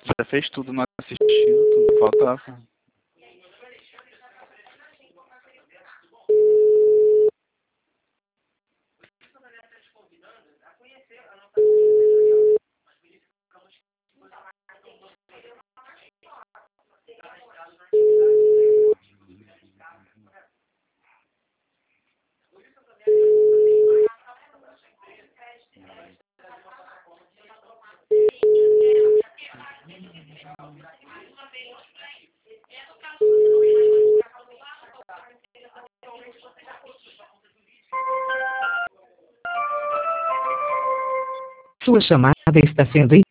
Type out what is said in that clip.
Já fez tudo, não assistiu, tudo faltava. Sua chamada está sendo